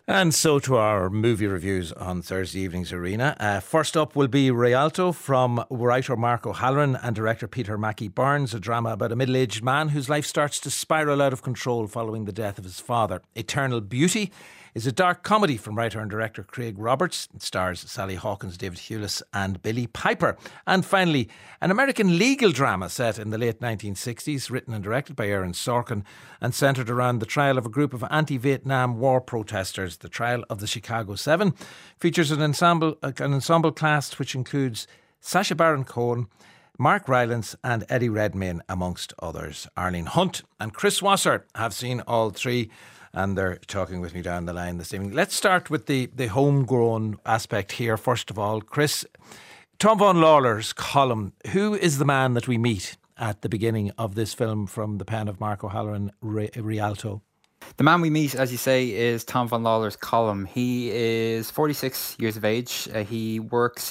And so to our movie reviews on Thursday evening's Arena. First up will be Rialto from writer Mark O'Halloran and director Peter Mackie Burns, a drama about a middle-aged man whose life starts to spiral out of control following the death of his father. Eternal Beauty is a dark comedy from writer and director Craig Roberts. It stars Sally Hawkins, David Hewlett and Billy Piper. And finally, an American legal drama set in the late 1960s, written and directed by Aaron Sorkin and centred around the trial of a group of anti-Vietnam War protesters. The Trial of the Chicago 7 features an ensemble cast which includes Sacha Baron Cohen, Mark Rylance and Eddie Redmayne, amongst others. Arlene Hunt and Chris Wasser have seen all three, and they're talking with me down the line this evening. Let's start with the homegrown aspect here. First of all, Chris, Tom Vaughan Lawlor's column. Who is the man that we meet at the beginning of this film from the pen of Mark O'Halloran, Rialto? The man we meet, as you say, is Tom Vaughan Lawlor's column. He is 46 years of age. He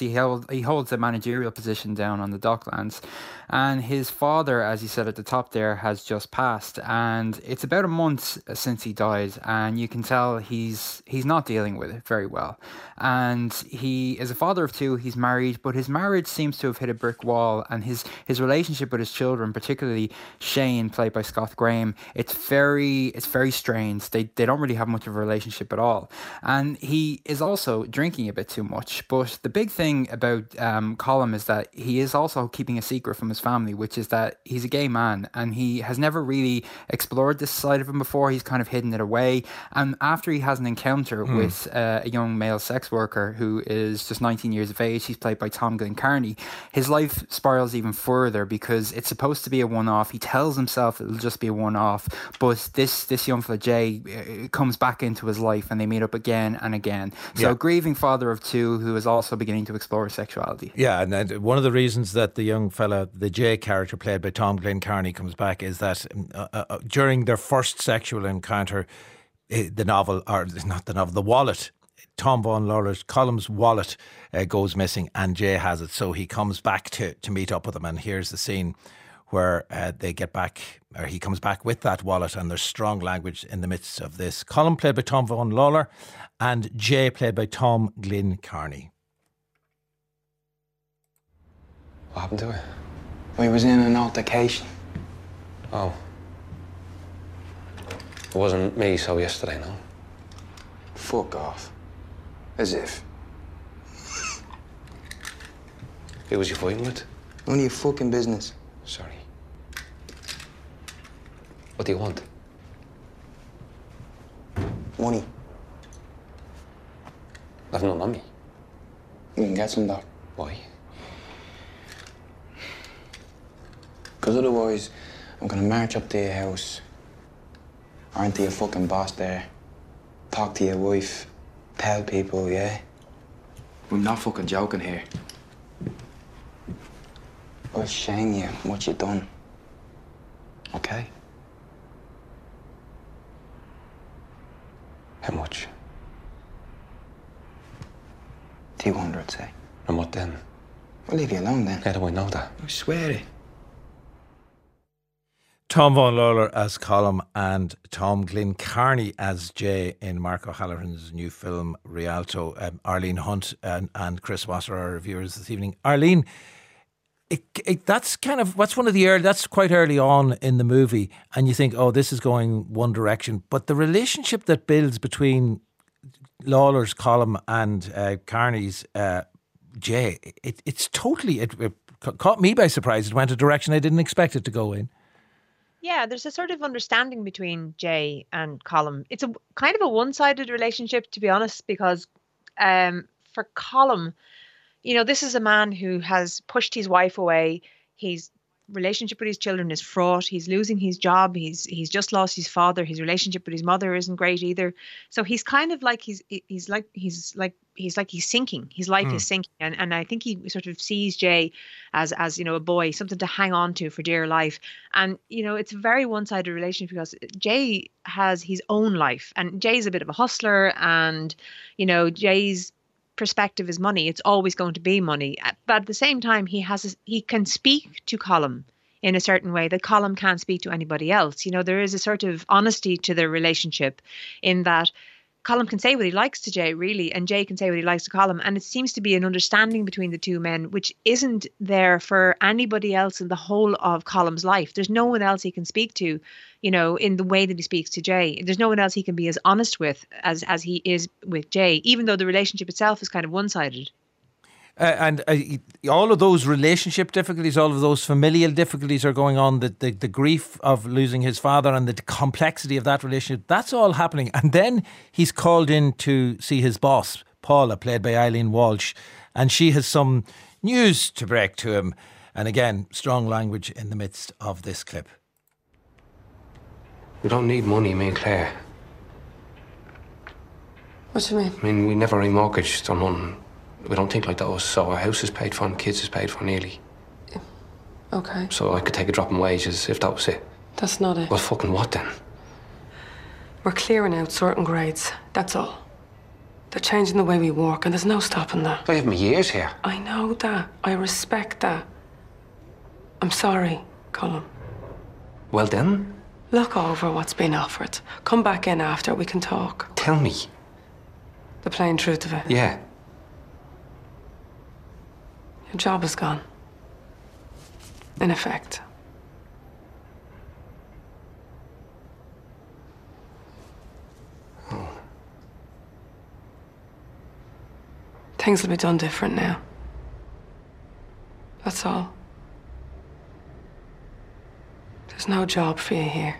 holds a managerial position down on the Docklands. And his father, as you said at the top there, has just passed. And it's about a month since he died. And you can tell he's not dealing with it very well. And he is a father of two. He's married, but his marriage seems to have hit a brick wall. And his relationship with his children, particularly Shane, played by Scott Graham, it's very strained. They don't really have much of a relationship at all. And he is also drinking a bit too much. But the big thing about Colm is that he is also keeping a secret from his family, which is that he's a gay man, and he has never really explored this side of him before. He's kind of hidden it away. And after he has an encounter with a young male sex worker who is just 19 years of age, he's played by Tom Glencarney, his life spirals even further because it's supposed to be a one-off. He tells himself it'll just be a one-off, but this young fella Jay comes back into his life, and they meet up again and again. So grieving father of two who is also beginning to explore sexuality. Yeah, and one of the reasons that the young fella, the Jay character played by Tom Glencarney, comes back is that during their first sexual encounter, the wallet, Tom Vaughan Lawlor's Colm's wallet goes missing, and Jay has it. So he comes back to meet up with him, and here's the scene where they get back, or he comes back with that wallet, and there's strong language in the midst of this. Colm played by Tom Vaughan Lawlor, and Jay played by Tom Glencarney. What happened to it? We was in an altercation. Oh. It wasn't me, so yesterday, no? Fuck off. As if. Who was you fighting with? None of your fucking business. Sorry. What do you want? Money. I've none on me. You can get some, Doc. Why? Because otherwise, I'm gonna march up to your house. Aren't you a fucking boss there? Talk to your wife. Tell people, yeah? I'm not fucking joking here. I'll shame you what you done. Okay? How much? 200, say. And what then? I'll leave you alone then. How do I know that? I swear it. Tom Vaughan Lawlor as Colm and Tom Glencarney as Jay in Mark O'Halloran's new film Rialto. Arlene Hunt and Chris Wasser are our reviewers this evening. Arlene, that's quite early on in the movie, and you think, oh, this is going one direction, but the relationship that builds between Lawlor's Colm and Carney's Jay, it caught me by surprise. It went a direction I didn't expect it to go in. Yeah, there's a sort of understanding between Jay and Colm. It's a kind of a one-sided relationship, to be honest, because for Colm, this is a man who has pushed his wife away. His relationship with his children is fraught. He's losing his job. He's just lost his father. His relationship with his mother isn't great either. So he's kind of like he's sinking. His life is sinking, and I think he sort of sees Jay as a boy, something to hang on to for dear life. And it's a very one-sided relationship because Jay has his own life, and Jay's a bit of a hustler, and Jay's perspective is money. It's always going to be money. But at the same time, he can speak to Colm in a certain way that Colm can't speak to anybody else. There is a sort of honesty to their relationship in that Colm can say what he likes to Jay, really, and Jay can say what he likes to Colm. And it seems to be an understanding between the two men, which isn't there for anybody else in the whole of Colm's life. There's no one else he can speak to, in the way that he speaks to Jay. There's no one else he can be as honest with as he is with Jay, even though the relationship itself is kind of one-sided. And all of those relationship difficulties, all of those familial difficulties are going on, the grief of losing his father and the complexity of that relationship, that's all happening. And then he's called in to see his boss, Paula, played by Eileen Walsh, and she has some news to break to him. And again, strong language in the midst of this clip. We don't need money, me and Claire. What do you mean? I mean, we never remortgaged or nothing. We don't think like that, so our house is paid for and kids is paid for nearly. Okay. So I could take a drop in wages if that was it. That's not it. Well, fucking what then? We're clearing out certain grades, that's all. They're changing the way we work, and there's no stopping that. I have my years here. I know that. I respect that. I'm sorry, Colm. Well then? Look over what's been offered. Come back in after, we can talk. Tell me. The plain truth of it. Yeah. Your job is gone. In effect. Oh. Things will be done different now. That's all. There's no job for you here.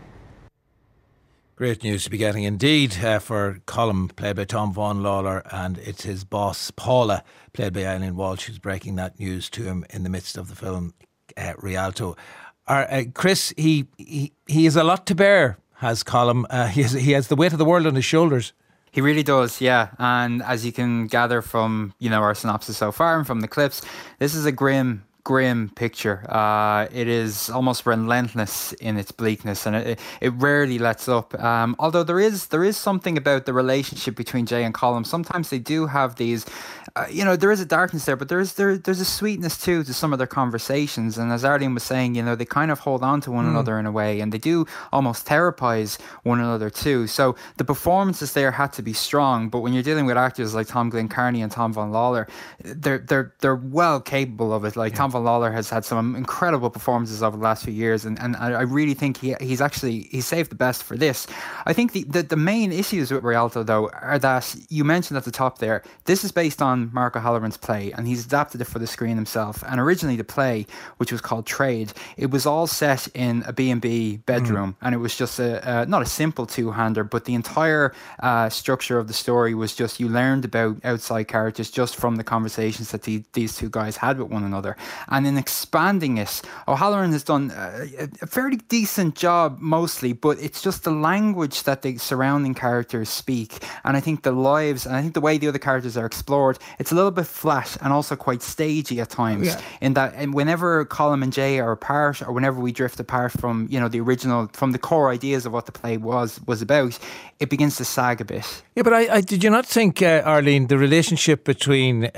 Great news to be getting indeed for Colm, played by Tom Vaughan Lawler, and it's his boss, Paula, played by Eileen Walsh, who's breaking that news to him in the midst of the film Rialto. Chris, he has a lot to bear, has Colm. He has the weight of the world on his shoulders. He really does, yeah. And as you can gather from, our synopsis so far and from the clips, this is a grim picture. It is almost relentless in its bleakness, and it rarely lets up. Although there is something about the relationship between Jay and Colm. Sometimes they do have these, there is a darkness there, but there's a sweetness too to some of their conversations. And as Arlene was saying, they kind of hold on to one another in a way, and they do almost therapize one another too. So the performances there had to be strong, but when you're dealing with actors like Tom Glencarney and Tom Vaughan Lawler, they're well capable of it. Like Tom Vaughan Lawler has had some incredible performances over the last few years, and I really think he's saved the best for this. I think the main issues with Rialto, though, are that you mentioned at the top there, this is based on Mark O'Halloran's play, and he's adapted it for the screen himself. And originally the play, which was called Trade, it was all set in a B&B bedroom, and it was just not a simple two-hander, but the entire structure of the story was just, you learned about outside characters just from the conversations that these two guys had with one another. And in expanding it, O'Halloran has done a fairly decent job mostly, but it's just the language that the surrounding characters speak. And I think the lives, and I think the way the other characters are explored, it's a little bit flat and also quite stagey at times. Yeah. In that, and whenever Colm and Jay are apart, or whenever we drift apart from, the original, from the core ideas of what the play was about, it begins to sag a bit. Yeah, but I did you not think, Arlene, the relationship between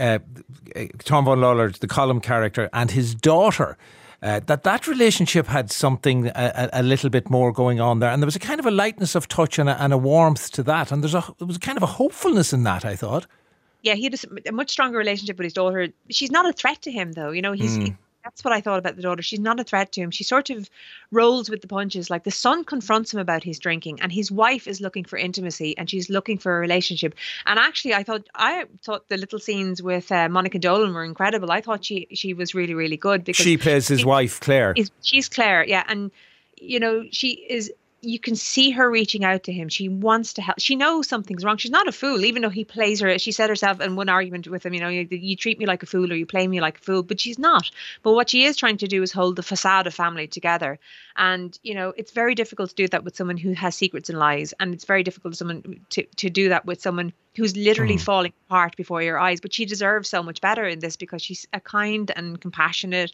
Tom Vaughan Lawler, the Colm character, and his daughter, that relationship had something a little bit more going on there, and there was a kind of a lightness of touch and a warmth to that, and there was kind of a hopefulness in that, I thought. Yeah, he had a much stronger relationship with his daughter. She's not a threat to him, though. That's what I thought about the daughter. She's not a threat to him. She sort of rolls with the punches. Like, the son confronts him about his drinking, and his wife is looking for intimacy, and she's looking for a relationship. And actually, I thought the little scenes with Monica Dolan were incredible. I thought she was really, really good, because she plays his wife, Claire. She's Claire, yeah, and she is. You can see her reaching out to him. She wants to help. She knows something's wrong. She's not a fool, even though he plays her. She said herself in one argument with him, you treat me like a fool, or you play me like a fool, but she's not. But what she is trying to do is hold the facade of family together. And, it's very difficult to do that with someone who has secrets and lies. And it's very difficult to do that with someone who's literally falling apart before your eyes. But she deserves so much better in this because she's a kind and compassionate.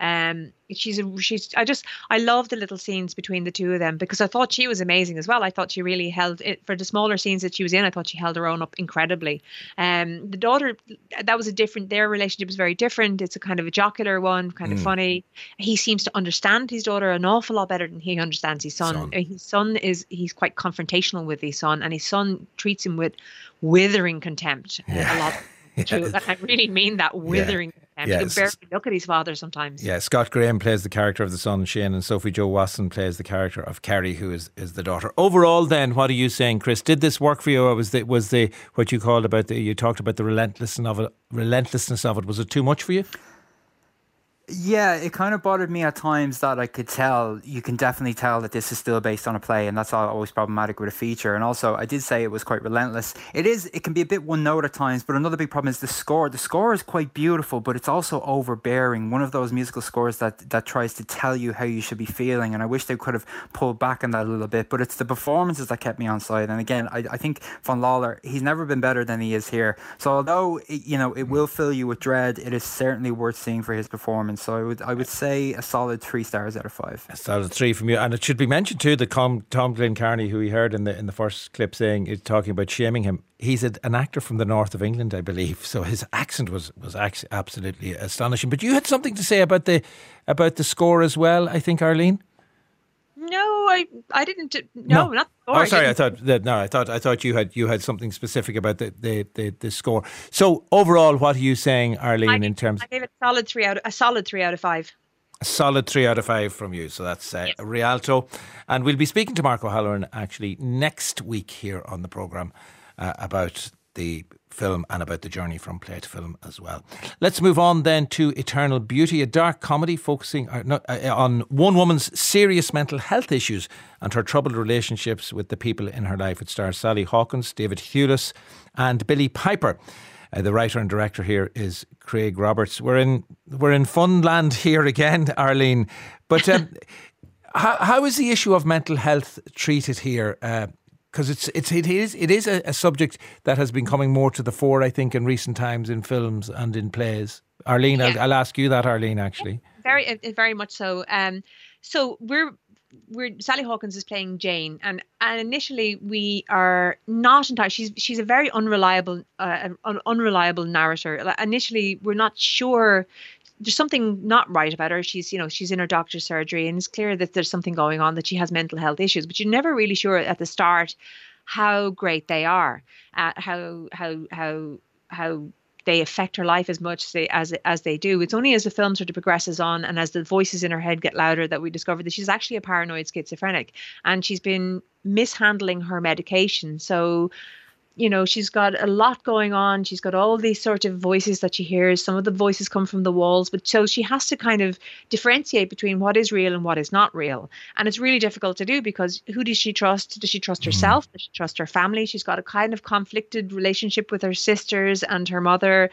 I love the little scenes between the two of them because I thought she was amazing as well. I thought she really held it for the smaller scenes that she was in. I thought she held her own up incredibly. The daughter, their relationship was very different. It's a kind of a jocular one, kind of funny. He seems to understand his daughter an awful lot better than he understands his son. His son he's quite confrontational with his son, and his son treats him with withering contempt a lot. True. And I really mean that, withering contempt. You can barely look at his father sometimes. Yeah, Scott Graham plays the character of the son, Shane, and Sophie Jo Wasson plays the character of Carrie, who is the daughter. Overall, then, what are you saying, Chris? Did this work for you, or was the what you called about you talked about the relentlessness of it? Was it too much for you? Yeah, it kind of bothered me at times that I could tell, you can definitely tell that this is still based on a play, and that's always problematic with a feature. And also, I did say it was quite relentless. It can be a bit one note at times, but another big problem is the score. The score is quite beautiful, but it's also overbearing. One of those musical scores that tries to tell you how you should be feeling, and I wish they could have pulled back on that a little bit, but it's the performances that kept me on side. And again, I think Von Lawler, he's never been better than he is here. So although, it will fill you with dread, it is certainly worth seeing for his performance. So I would say a solid 3 stars out of 5. A solid 3 from you. And it should be mentioned too that Tom Glencarney, who we heard in the first clip talking about shaming him, he's an actor from the north of England, I believe. So his accent was absolutely astonishing. But you had something to say about the score as well, I think, Arlene? No, I didn't. No, not the score. Oh, sorry. I thought you had something specific about the score. So overall, what are you saying, Arlene? I gave it a solid 3 out of 5. A solid 3 out of 5 from you. So that's yes. Rialto, and we'll be speaking to Mark O'Halloran actually next week here on the programme about the film and about the journey from play to film as well. Let's move on then to Eternal Beauty, a dark comedy focusing on one woman's serious mental health issues and her troubled relationships with the people in her life. It stars Sally Hawkins, David Thewlis and Billy Piper. The writer and director here is Craig Roberts. We're in fun land here again, Arlene. But how is the issue of mental health treated here? Because it is a subject that has been coming more to the fore, I think, in recent times in films and in plays. Arlene, yeah. I'll ask you that, Arlene, actually. Very much so. So Sally Hawkins is playing Jane, and initially we are not entirely. She's a very unreliable narrator. Initially, we're not sure. There's something not right about her. She's in her doctor's surgery, and it's clear that there's something going on, that she has mental health issues. But you're never really sure at the start how great they are, how they affect her life as much as they do. It's only as the film sort of progresses on and as the voices in her head get louder that we discover that she's actually a paranoid schizophrenic, and she's been mishandling her medication. So, she's got a lot going on. She's got all these sort of voices that she hears. Some of the voices come from the walls, but so she has to kind of differentiate between what is real and what is not real. And it's really difficult to do because who does she trust? Does she trust herself? Does she trust her family? She's got a kind of conflicted relationship with her sisters and her mother.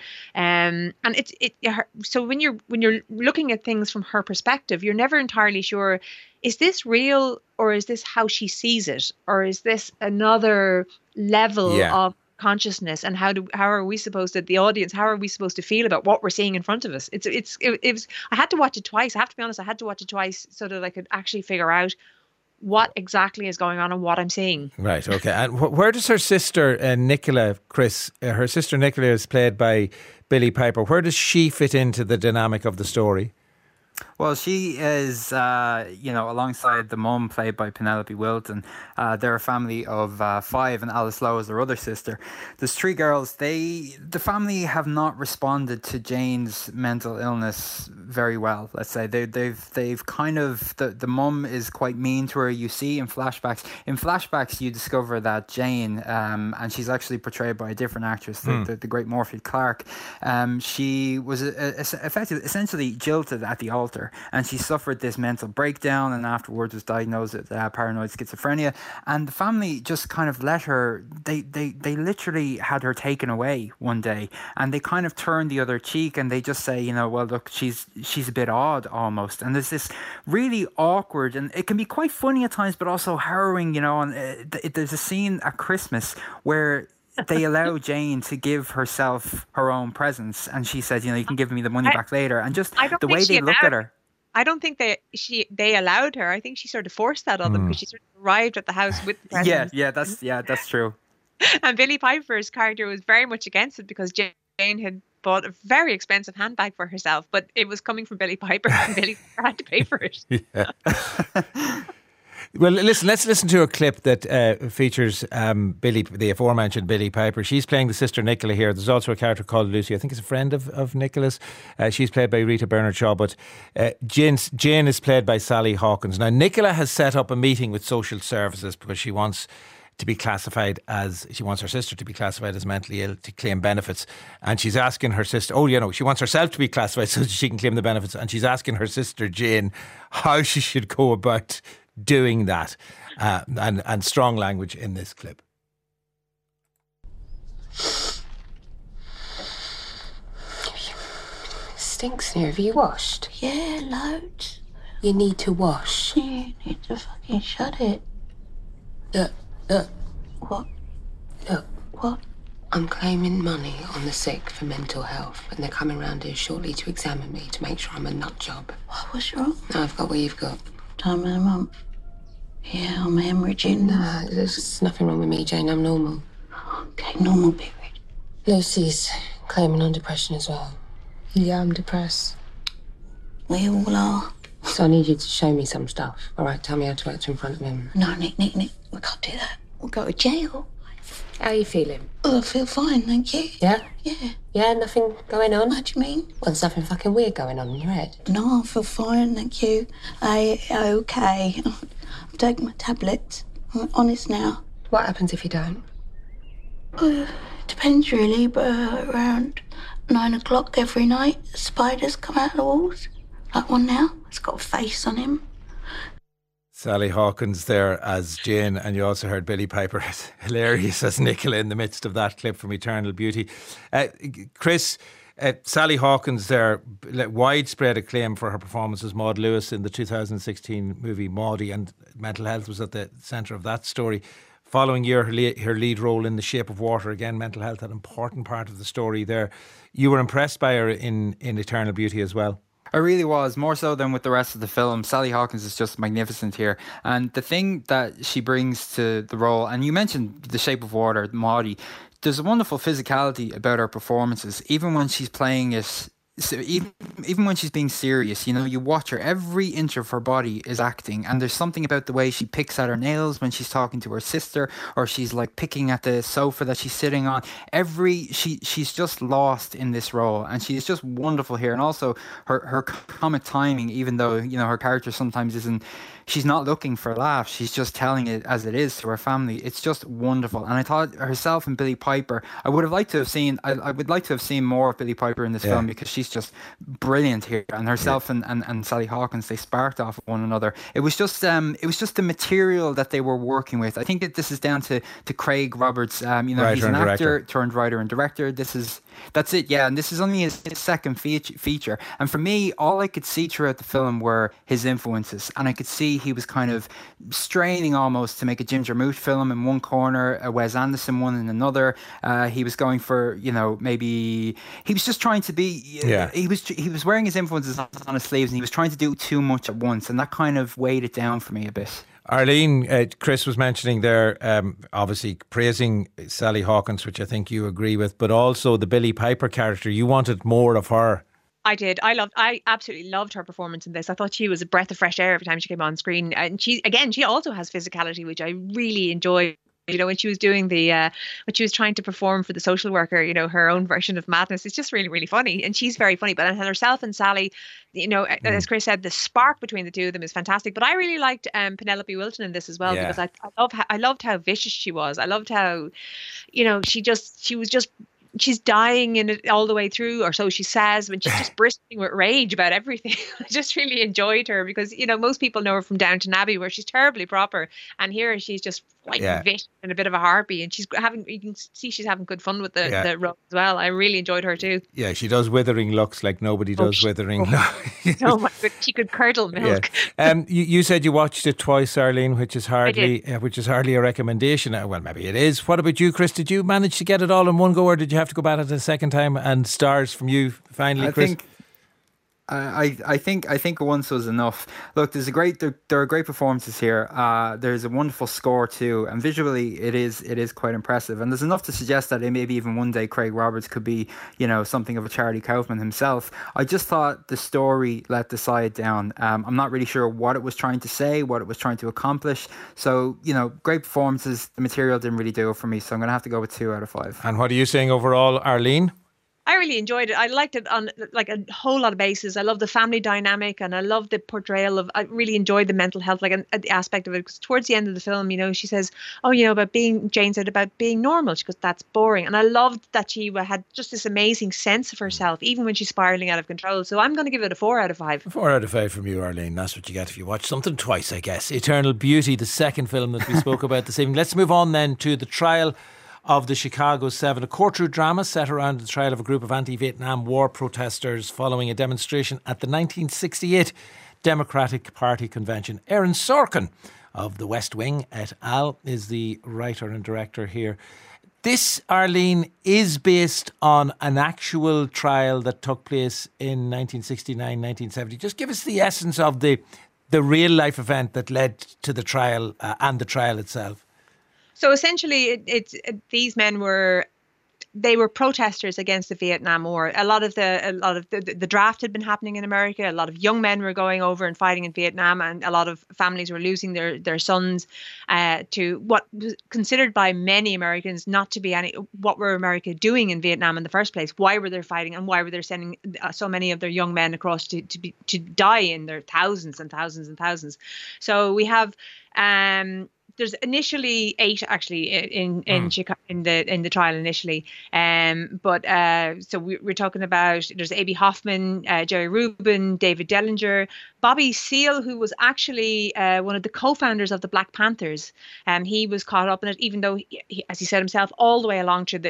So when you're looking at things from her perspective, you're never entirely sure, is this real or is this how she sees it? Or is this another level of consciousness? And how are we supposed to, the audience, how are we supposed to feel about what we're seeing in front of us? It was, I had to watch it twice. I have to be honest, I had to watch it twice so that I could actually figure out what exactly is going on and what I'm seeing. Right, okay. And where does her sister, Nicola, Chris, her sister Nicola is played by Billy Piper, where does she fit into the dynamic of the story? Well, she is, alongside the mum played by Penelope Wilton. They're a family of 5, and Alice Lowe is their other sister. There's 3 girls. The family have not responded to Jane's mental illness very well. Let's say they've kind of, the mum is quite mean to her. You see in flashbacks. In flashbacks, you discover that Jane, and she's actually portrayed by a different actress, the great Morphy Clark. She was essentially jilted at the altar. And she suffered this mental breakdown and afterwards was diagnosed with paranoid schizophrenia. And the family just kind of let her, they literally had her taken away one day, and they kind of turned the other cheek, and they just say, well, look, she's a bit odd almost. And there's this really awkward, and it can be quite funny at times, but also harrowing, and there's a scene at Christmas where they allow Jane to give herself her own presents, and she said, you can give me the money back later, and just the way they look at her. I don't think they allowed her. I think she sort of forced that on them because she sort of arrived at the house with the presents. That's true. And Billie Piper's character was very much against it because Jane had bought a very expensive handbag for herself, but it was coming from Billie Piper, and Billie Piper had to pay for it. Yeah. Well, listen. Let's listen to a clip that features the aforementioned Billie Piper. She's playing the sister Nicola here. There's also a character called Lucy. I think it's a friend of Nicola's. She's played by Rita Bernard-Shaw, but Jane is played by Sally Hawkins. Now, Nicola has set up a meeting with social services because she wants her sister to be classified as mentally ill to claim benefits, and she's asking her sister, she wants herself to be classified so that she can claim the benefits, and she's asking her sister Jane how she should go about doing that, and strong language in this clip. Stinks here. Have you washed? Yeah, loads. You need to wash. You need to fucking shut it. Look. What? Look. What? I'm claiming money on the sick for mental health, and they're coming round here shortly to examine me to make sure I'm a nut job. What's wrong? No, I've got what you've got. Time of the month. Yeah, I'm hemorrhaging. Nah, there's nothing wrong with me, Jane. I'm normal. Okay, normal period. Lucy's claiming on depression as well. Yeah, I'm depressed. We all are. So I need you to show me some stuff. All right, tell me how to act in front of him. No, Nick, we can't do that. We'll go to jail. How are you feeling? Oh, I feel fine, thank you. Yeah? Yeah. Yeah, nothing going on? What do you mean? Well, there's nothing fucking weird going on in your head. No, I feel fine, thank you. Okay. I'm taking my tablets. I'm honest now. What happens if you don't? Depends really, but around 9 o'clock every night, spiders come out of the walls. Like one now. It's got a face on him. Sally Hawkins there as Jane, and you also heard Billie Piper hilarious as Nicola in the midst of that clip from Eternal Beauty. Chris, Sally Hawkins there, widespread acclaim for her performance as Maud Lewis in the 2016 movie Maudie, and mental health was at the centre of that story. Following year, her lead role in The Shape of Water, again, mental health, an important part of the story there. You were impressed by her in Eternal Beauty as well. I really was, more so than with the rest of the film. Sally Hawkins is just magnificent here. And the thing that she brings to the role, and you mentioned The Shape of Water, Maudie, there's a wonderful physicality about her performances, even when she's playing it. So even when she's being serious, you watch her, every inch of her body is acting, and there's something about the way she picks at her nails when she's talking to her sister, or she's like picking at the sofa that she's sitting on. She's just lost in this role, and she's just wonderful here. And also her comic timing, even though her character sometimes isn't, she's not looking for laughs, she's just telling it as it is to her family. It's just wonderful. And I thought herself and Billie Piper, I would like to have seen more of Billie Piper in this film, because she's just brilliant here. And herself and Sally Hawkins, they sparked off of one another. It was just the material that they were working with. I think that this is down to Craig Roberts. He's an actor turned writer and director. That's it, yeah. And this is only his second feature. And for me, all I could see throughout the film were his influences. And I could see he was kind of straining almost to make a Ginger Moot film in one corner, a Wes Anderson one in another. He was going for, maybe he was just trying to be. He was wearing his influences on his sleeves, and he was trying to do too much at once, and that kind of weighed it down for me a bit. Arlene, Chris was mentioning there, obviously praising Sally Hawkins, which I think you agree with, but also the Billie Piper character. You wanted more of her. I did. I absolutely loved her performance in this. I thought she was a breath of fresh air every time she came on screen. And she also has physicality, which I really enjoyed. When she was doing when she was trying to perform for the social worker, her own version of madness. It's just really, really funny. And she's very funny. But herself and Sally, as Chris said, the spark between the two of them is fantastic. But I really liked Penelope Wilton in this as well, because I loved how vicious she was. I loved how, she's dying in it all the way through, or so she says, when she's just bursting with rage about everything. I just really enjoyed her because, most people know her from Downton Abbey, where she's terribly proper. And here she's just quite vicious and a bit of a harpy, and you can see she's having good fun with the role as well. I really enjoyed her too. Yeah, she does withering looks like nobody does withering looks. Oh my God, she could curdle milk. Yeah. You said you watched it twice, Arlene, which is hardly a recommendation. Well, maybe it is. What about you, Chris? Did you manage to get it all in one go, or did you have to go back at it a second time? And stars from you finally, Chris? I think once was enough. Look, there are great performances here. There's a wonderful score too, and visually it is quite impressive. And there's enough to suggest that maybe even one day Craig Roberts could be, something of a Charlie Kaufman himself. I just thought the story let the side down. I'm not really sure what it was trying to say, what it was trying to accomplish. So, great performances. The material didn't really do it for me, so I'm going to have to go with 2 out of 5. And what are you saying overall, Arlene? I really enjoyed it. I liked it on like a whole lot of bases. I love the family dynamic, and I love the portrayal of. I really enjoyed the mental health, like the aspect of it. Because towards the end of the film, she says, "Oh, Jane said about being normal." She goes, "That's boring." And I loved that she had just this amazing sense of herself, even when she's spiraling out of control. So I'm going to give it a 4 out of 5. 4 out of 5 from you, Arlene. That's what you get if you watch something twice, I guess. Eternal Beauty, the second film that we spoke about this evening. Let's move on then to the trial of the Chicago 7, a courtroom drama set around the trial of a group of anti-Vietnam War protesters following a demonstration at the 1968 Democratic Party convention. Aaron Sorkin of The West Wing et al. Is the writer and director here. This, Arlene, is based on an actual trial that took place in 1969, 1970. Just give us the essence of the real life event that led to the trial and the trial itself. So essentially, these men were protesters against the Vietnam War. A lot of the draft had been happening in America. A lot of young men were going over and fighting in Vietnam, and a lot of families were losing their sons to what was considered by many Americans not to be what were America doing in Vietnam in the first place? Why were they fighting, and why were they sending so many of their young men across to die in their thousands and thousands and thousands? So we have. There's initially 8 actually in Chicago, in the trial initially, but so we're talking about there's Abbie Hoffman, Jerry Rubin, David Dellinger, Bobby Seale, who was actually one of the co-founders of the Black Panthers. He was caught up in it, even though he, as he said himself, all the way along through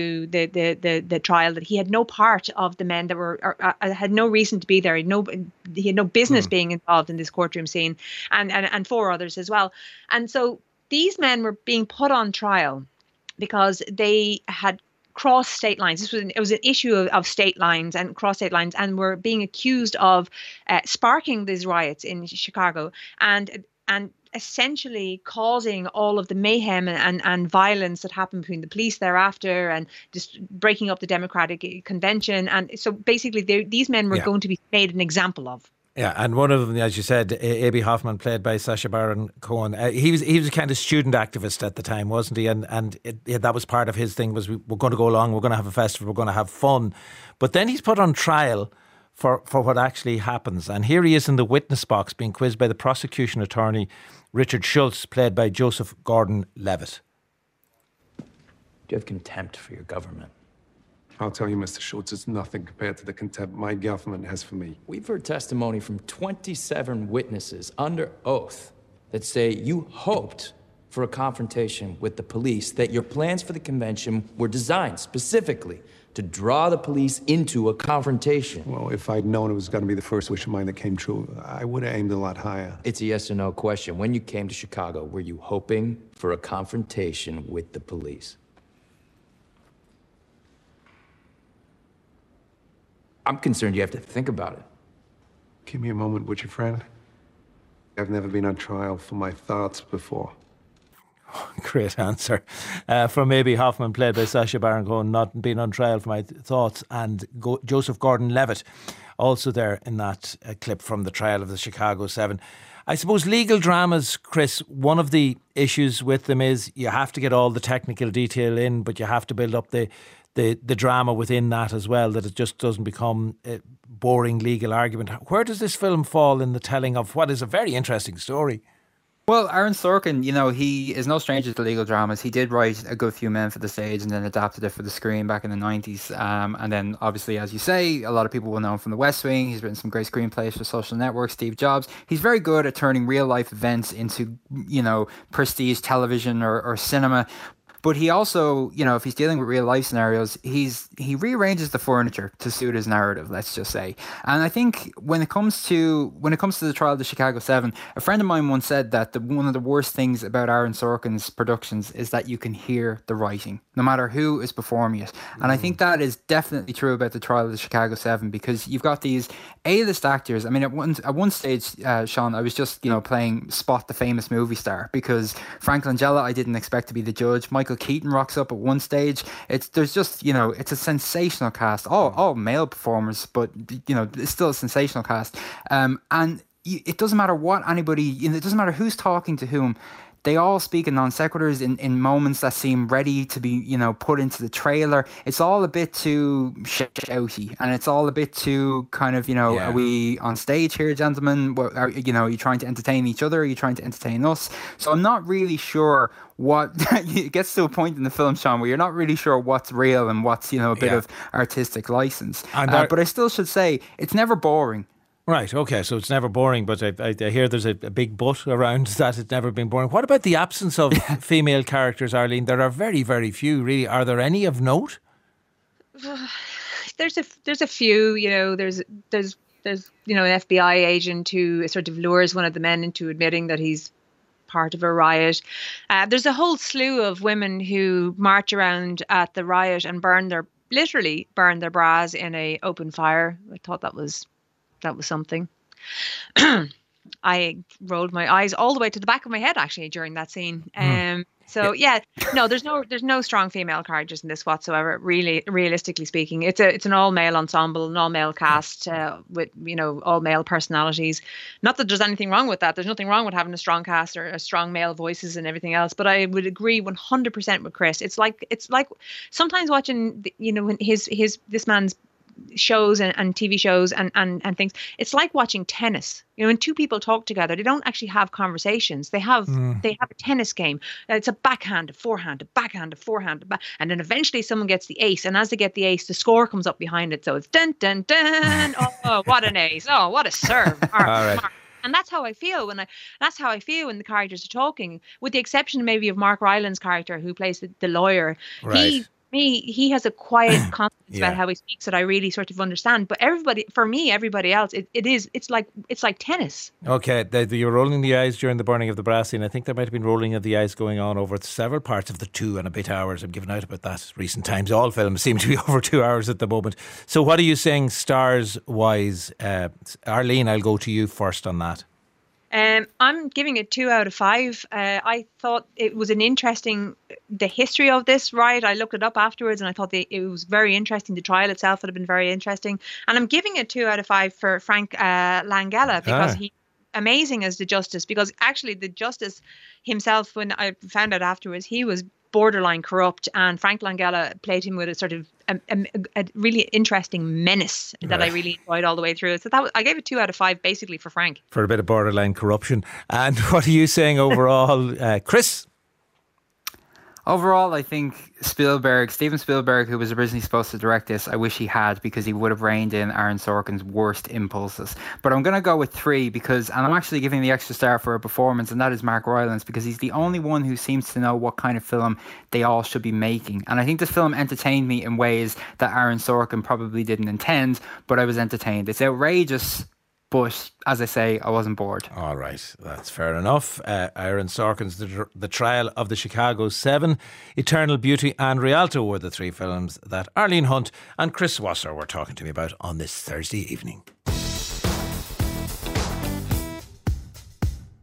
the trial, that he had no part of the men that were had no reason to be there. He had no business being involved in this courtroom scene, and 4 others as well. And so these men were being put on trial because they had crossed state lines. It was an issue of state lines and cross state lines, and were being accused of sparking these riots in Chicago and essentially causing all of the mayhem and violence that happened between the police thereafter, and just breaking up the Democratic Convention. And so basically these men were going to be made an example of. Yeah, and one of them, as you said, Abbie Hoffman, played by Sacha Baron Cohen, he was a kind of student activist at the time, wasn't he? And that was part of his thing, was we're going to go along, we're going to have a festival, we're going to have fun. But then he's put on trial for what actually happens. And here he is in the witness box being quizzed by the prosecution attorney, Richard Schultz, played by Joseph Gordon-Levitt. Do you have contempt for your government? I'll tell you, Mr. Schultz, it's nothing compared to the contempt my government has for me. We've heard testimony from 27 witnesses under oath that say you hoped for a confrontation with the police, that your plans for the convention were designed specifically to draw the police into a confrontation. Well, if I'd known it was going to be the first wish of mine that came true, I would have aimed a lot higher. It's a yes or no question. When you came to Chicago, were you hoping for a confrontation with the police? I'm concerned you have to think about it. Give me a moment, would you, friend? I've never been on trial for my thoughts before. Great answer. From Abbie Hoffman, played by Sacha Baron Cohen, not being on trial for my thoughts, and Joseph Gordon-Levitt, also there in that clip from the trial of the Chicago 7. I suppose legal dramas, Chris, one of the issues with them is you have to get all the technical detail in, but you have to build up the drama within that as well, that it just doesn't become a boring legal argument. Where does this film fall in the telling of what is a very interesting story? Well, Aaron Sorkin, he is no stranger to legal dramas. He did write A Good Few Men for the stage and then adapted it for the screen back in the 90s. And then, obviously, as you say, a lot of people will know him from The West Wing. He's written some great screenplays for Social Network, Steve Jobs. He's very good at turning real-life events into, prestige television or cinema. But he also, if he's dealing with real life scenarios, he rearranges the furniture to suit his narrative, let's just say. And I think when it comes to the trial of the Chicago 7, a friend of mine once said that one of the worst things about Aaron Sorkin's productions is that you can hear the writing, no matter who is performing it. And I think that is definitely true about the trial of the Chicago 7, because you've got these A-list actors. I mean, at one stage, Sean, I was just, playing Spot the Famous Movie Star, because Frank Langella I didn't expect to be the judge. Michael Keaton rocks up at one stage. It's a sensational cast, all male performers, but it's still a sensational cast. And it doesn't matter what anybody, it doesn't matter who's talking to whom. They all speak in non sequiturs in moments that seem ready to be, put into the trailer. It's all a bit too shouty, and it's all a bit too kind of, Are we on stage here, gentlemen? Are you trying to entertain each other? Are you trying to entertain us? So I'm not really sure what it gets to a point in the film, Sean, where you're not really sure what's real and what's, a bit of artistic license. But I still should say it's never boring. Right, okay, so it's never boring, but I hear there's a big but around that it's never been boring. What about the absence of female characters, Arlene? There are very, very few, really. Are there any of note? There's a few, there's an FBI agent who sort of lures one of the men into admitting that he's part of a riot. There's a whole slew of women who march around at the riot and literally burn their bras in a open fire. I thought that was something. I rolled my eyes all the way to the back of my head actually during that scene. There's no strong female characters in this whatsoever. Really, realistically speaking, it's an all male ensemble, an all male cast with all male personalities. Not that there's anything wrong with that. There's nothing wrong with having a strong cast or a strong male voices and everything else. But I would agree 100% with Chris. It's like sometimes watching when this man's shows and TV shows and things. It's like watching tennis. When two people talk together, they don't actually have conversations. They have a tennis game. It's a backhand, a forehand, a backhand, a forehand, and then eventually someone gets the ace. And as they get the ace, the score comes up behind it. So it's dun dun dun. Oh, what an ace! Oh, what a serve! All right. And that's how I feel when the characters are talking, with the exception maybe of Mark Rylance' character who plays the lawyer. Right. He has a quiet confidence about how he speaks that I really sort of understand. But everybody else, it's like tennis. Okay, you were rolling the eyes during the burning of the brass scene. I think there might have been rolling of the eyes going on over several parts of the 2 and a bit hours. I'm giving out about that recent times. All films seem to be over 2 hours at the moment. So what are you saying stars wise? Arlene, I'll go to you first on that. I'm giving it 2 out of 5. I thought it was the history of this riot. I looked it up afterwards and I thought it was very interesting. The trial itself would have been very interesting. And I'm giving it 2 out of 5 for Frank Langella because he's amazing as the justice. Because actually the justice himself, when I found out afterwards, he was borderline corrupt, and Frank Langella played him with a sort of a really interesting menace that I really enjoyed all the way through. So I gave it 2 out of 5 basically for Frank. For a bit of borderline corruption. And what are you saying overall, Chris? Overall, I think Steven Spielberg, who was originally supposed to direct this, I wish he had, because he would have reined in Aaron Sorkin's worst impulses. But I'm going to go with 3 and I'm actually giving the extra star for a performance, and that is Mark Rylance, because he's the only one who seems to know what kind of film they all should be making. And I think this film entertained me in ways that Aaron Sorkin probably didn't intend, but I was entertained. It's outrageous, but as I say, I wasn't bored. All right, that's fair enough. Aaron Sorkin's The Trial of the Chicago 7, Eternal Beauty and Rialto were the 3 films that Arlene Hunt and Chris Wasser were talking to me about on this Thursday evening.